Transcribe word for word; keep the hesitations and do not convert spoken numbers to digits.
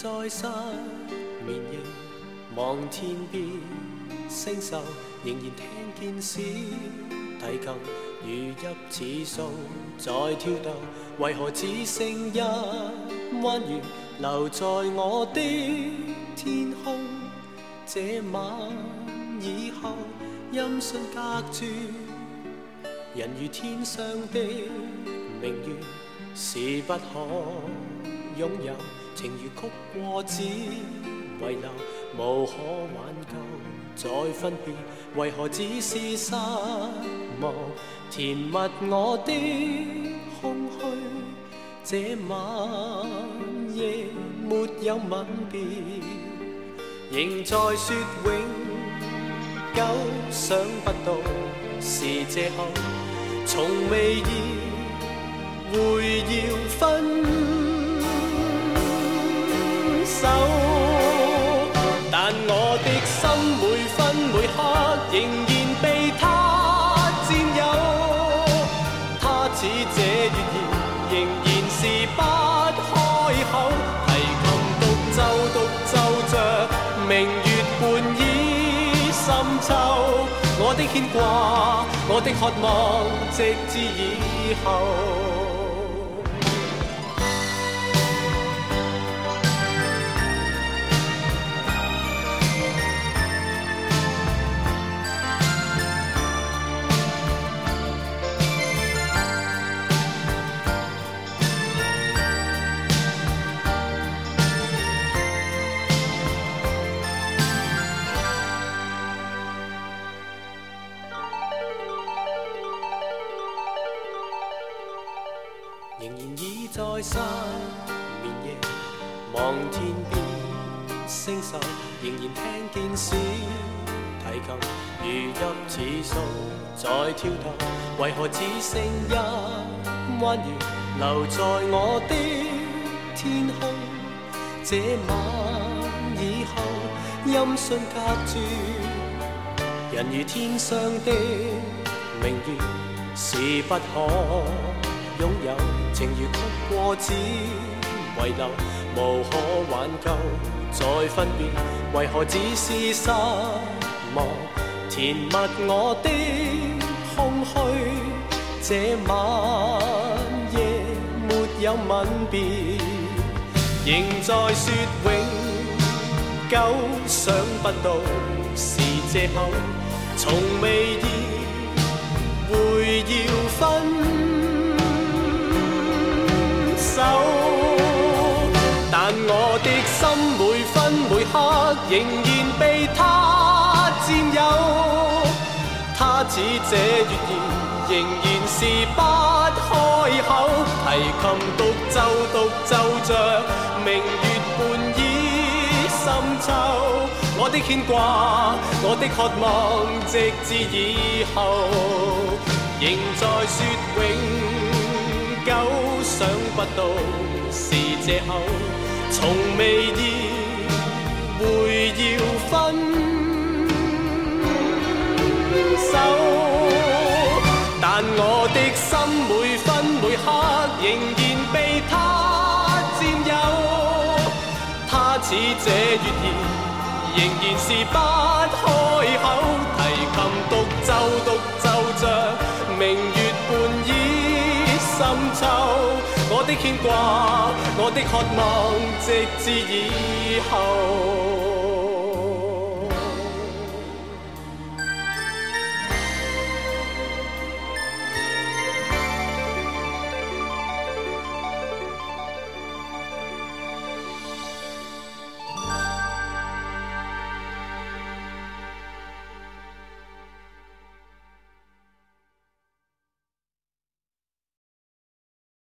在失眠夜，望天边星宿，仍然聽見小提琴如泣似訴在跳動，為何只剩一彎月留在我的天空？這晚以後，音訊隔絕，人如天上的明月，是不可擁有，情如曲過只遺留，無可挽救再分別，為何只是失望填密我的空虛？這晚夜沒有吻別，仍在說永久，想不到是藉口，從未意會要分手，但我的心每分每刻仍然被他佔有，他似這月兒仍然是不開口，提琴獨奏獨奏着明月半倚深秋，我的牽掛我的渴望直至以後。仍然倚在失眠夜，望天邊星宿，仍然聽見小提琴如泣似訴在跳動，為何只剩一彎月留在我的天空？這晚以後，音訊隔絕，人如天上的明月，是不可擁有，情如曲過只遺留，無可挽救再分別，為何只是失望填密我的空虛？這晚夜沒有吻別，仍在說永久，想不到是藉口，從未意會要分手，但我的心每分每刻仍然被他佔有，他似這月兒仍然是不開口，提琴獨奏獨奏着明月半倚深秋，我的牽掛我的渴望直至以後，仍在說永久，想不到是藉口，從未意會要分手，但我的心每分每刻仍然被他佔有，他似這月兒仍然是不開口，提琴獨奏獨奏着明月半倚深秋，我的牽掛我的渴望直至以後。